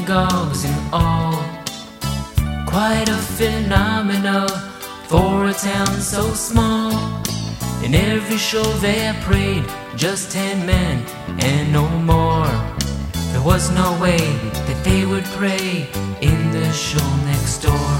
synagogues in all. Quite a phenomena for a town so small. In every show there prayed just 10 men and no more. There was no way that they would pray in the show next door.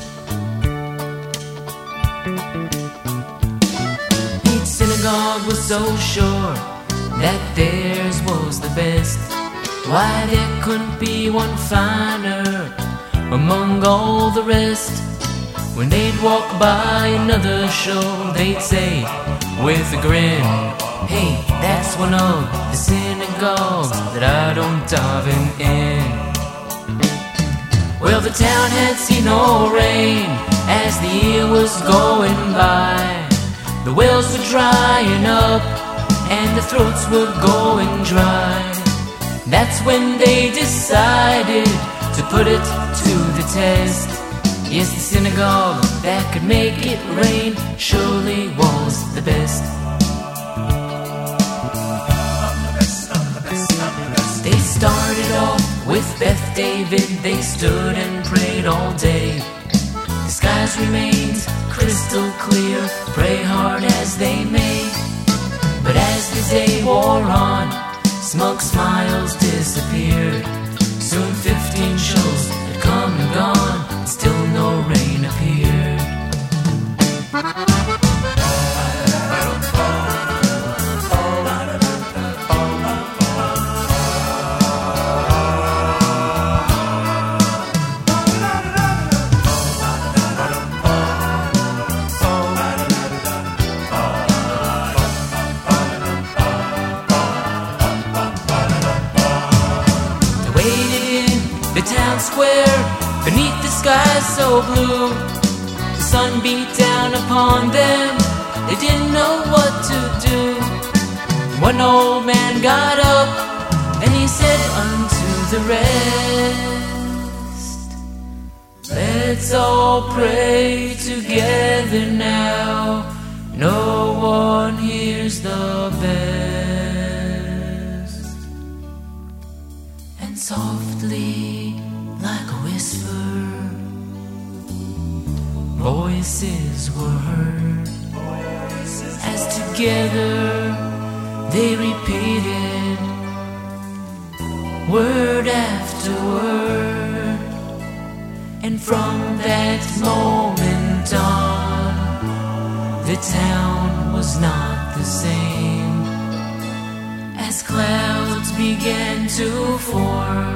Each synagogue was so sure that theirs was the best. Why, there couldn't be one finer among all the rest. When they'd walk by another show, they'd say with a grin, "Hey, that's one of the synagogues that I don't daven in." Well, the town had seen no rain as the year was going by. The wells were drying up and the throats were going dry. That's when they decided to put it to the test. Yes, the synagogue that could make it rain surely was the best. They started off with Beth David. They stood and prayed all day. The skies remained crystal clear, pray hard as they may. But as the day wore on, smug smiles disappeared. Soon 15 shows had come and gone, still no rain appeared. The town square, beneath the sky so blue, the sun beat down upon them, they didn't know what to do. One old man got up and he said unto the rest, "Let's all pray together now, no one hears the best." And softly, like a whisper, voices were heard, as together they repeated word after word. And from that moment on, the town was not the same. As clouds began to form,